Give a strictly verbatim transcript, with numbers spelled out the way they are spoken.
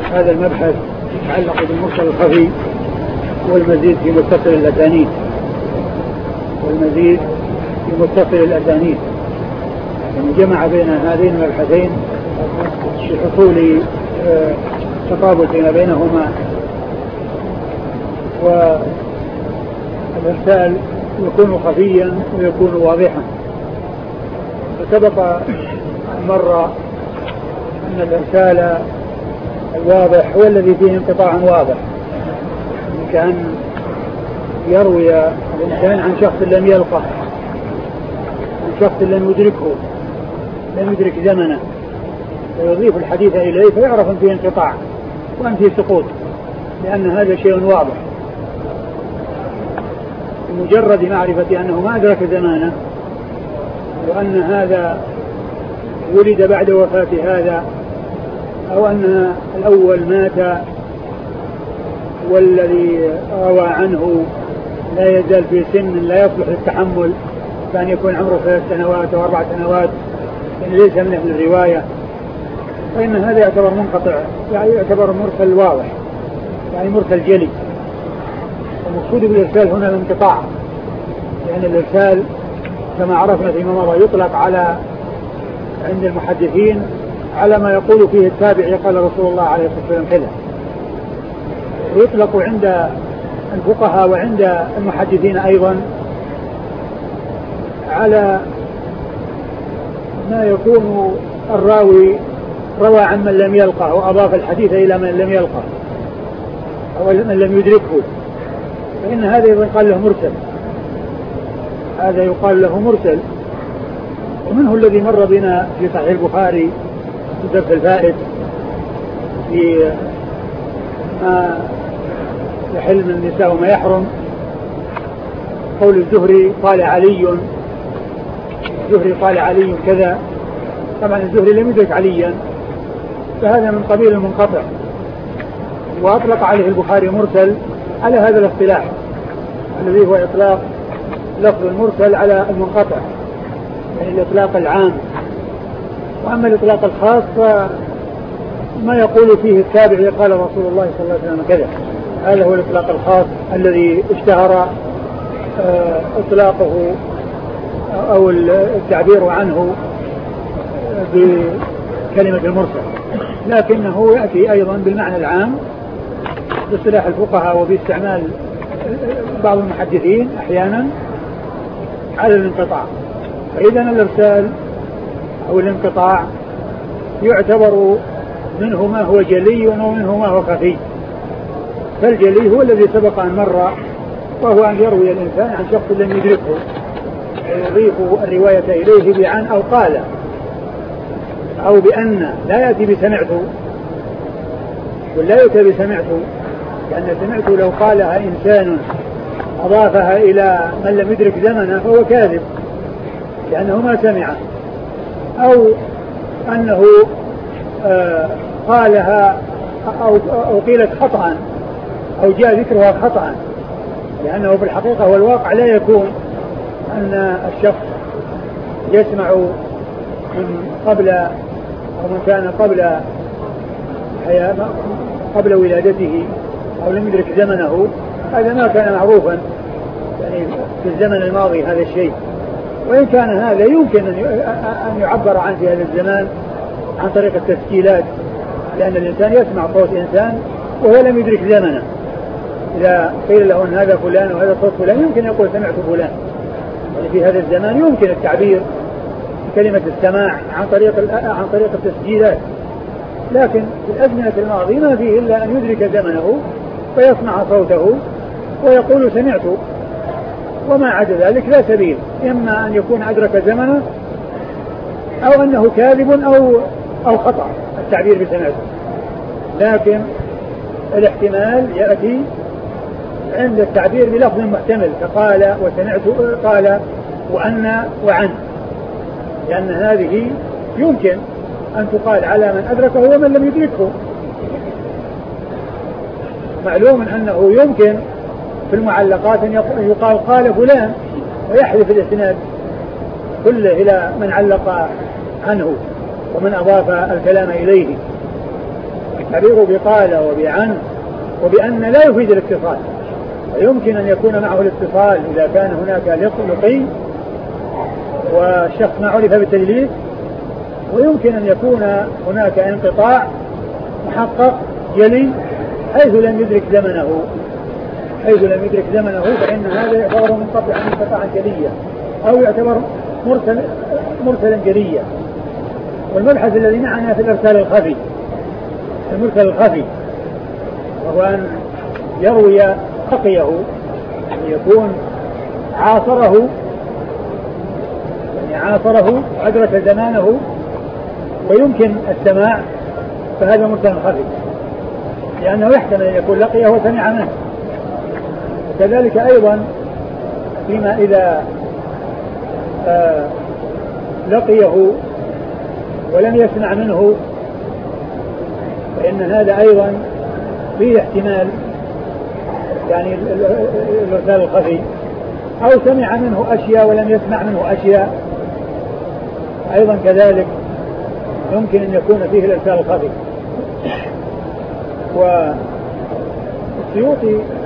هذا المبحث يتعلق بالمرسل الخفي والمزيد في متصل الأسانيد والمزيد في متصل الأسانيد يعني جمع بين هذين المبحثين لحصول تطابق فيما بينهما. والإرسال يكون خفيا ويكون واضحا. فسبق مرة أن الإرسال الواضح هو الذي فيه انقطاع واضح، كأن يروي الإنسان عن شخص لم يلقه، عن شخص لم يدركه، لم يدرك زمنه، ويضيف الحديث إليه فيعرف أن فيه انقطاع وأن فيه سقوط، لأن هذا شيء واضح. بمجرد معرفة أنه ما أدرك زمانه وأن هذا ولد بعد وفاة هذا، أو أن الأول مات والذي روى عنه لا يزال في سن لا يصلح للتحمل، كان يكون عمره ثلاث سنوات أو أربع سنوات يعني ليس من أهل الرواية، فإن هذا يعتبر منقطع، يعني يعتبر مرسل واضح، يعني مرسل جلي. المقصود بالإرسال هنا الانقطاع، لأن يعني الإرسال كما عرفنا فيما مضى يطلق على عند المحدثين على ما يقول فيه التابعي قال رسول الله عليه الصلاة والسلام كذا، ويطلق عند الفقهاء وعند المحدثين أيضا على ما يكون الراوي روى عن من لم يلقه وأضاف الحديث إلى من لم يلقه أو من لم يدركه، فإن هذا يقال له مرسل، هذا يقال له مرسل. ومنه الذي مر بنا في صحيح البخاري في درس الفائد في ما يحل من النساء وما يحرم، قول الزهري قال علي، الزهري قال علي كذا، طبعا الزهري لم يدرك عليا، فهذا من قبيل المنقطع، وأطلق عليه البخاري مرسل على هذا الاصطلاح الذي هو إطلاق لفظ المرسل على المنقطع، يعني الإطلاق العام. وأما الإطلاق الخاص فما يقول فيه التابعي قال رسول الله صلى الله عليه وسلم كذا، هذا هو الإطلاق الخاص الذي اشتهر إطلاقه أو التعبير عنه بكلمة المرسل، لكنه يأتي أيضا بالمعنى العام باصطلاح الفقهاء وباستعمال بعض المحدثين أحيانا على الانقطاع. فإذا الإرسال أو الانقطاع يعتبر منه ما هو جلي ومنه ما هو خفي. فالجلي هو الذي سبق أن مر، وهو أن يروي الإنسان عن شخص لم يدركه، يضيف الرواية إليه بعن أو قال أو بأن، لا يأتي بسمعته، ولا يأتي بسمعته، لأن سمعته لو قالها إنسان أضافها إلى من لم يدرك زمنه فهو كاذب لأنه ما سمع، أو أنه آه قالها أو, أو قيلت خطأ أو جاء ذكرها خطأ، لأنه في الحقيقة والواقع لا يكون أن الشخص يسمع من قبل أو من كان قبل قبل ولادته أو لم يدرك زمنه، هذا ما كان معروفا يعني في الزمن الماضي هذا الشيء. وإن كان هذا يمكن أن يعبر عن في هذا الزمان عن طريق التسجيلات، لأن الإنسان يسمع صوت إنسان وهو لم يدرك زمنه، إذا قيل له أن هذا فلان وهذا صوت فلان يمكن يقول سمعت فلان. يعني في هذا الزمان يمكن التعبير بكلمة السماع عن طريق عن طريق التسجيلات، لكن في الأزمنة الماضية ما فيه إلا أن يدرك زمنه فيسمع صوته ويقول سمعت، وما عدا ذلك لا سبيل، إما أن يكون أدرك زمنه أو أنه كاذب أو أو خطأ التعبير بسمعته. لكن الاحتمال يأتي عند التعبير بلفظ محتمل، فقال وسمعت قال وأن وعن، لأن هذه يمكن أن تقال على من أدركه ومن لم يدركه. معلوم أنه يمكن في المعلقات أن يقال قال فلان ويحذف الإسناد كله إلى من علق عنه ومن أضاف الكلام إليه، أبيغ بقال وبعن وبأن لا يفيد الاتصال، ويمكن أن يكون معه الاتصال إذا كان هناك لقي والشخص ما عرف بالتدليس، ويمكن أن يكون هناك انقطاع محقق جلي حيث لم يدرك زمنه حيث لم يدرك زمنه فإن هذا يعتبر منقطعا انقطاعا جليا أو يعتبر مرسل مرسلا جليا. والمبحث الذي معنا في الإرسال الخفي، المرسل الخفي وهو أن يروي لقيه، أن يكون عاصره يعني عاصره أدرك زمانه ويمكن السماع، فهذا مرسل خفي لأنه يحتمل أن يكون لقيه وسمع منه. وكذلك أيضا فيما إذا آه لقيه ولم يسمع منه فإن هذا أيضا فيه احتمال يعني الإرسال الخفي، أو سمع منه أشياء ولم يسمع منه أشياء أيضا كذلك يمكن أن يكون فيه الإرسال الخفي. والسيوطي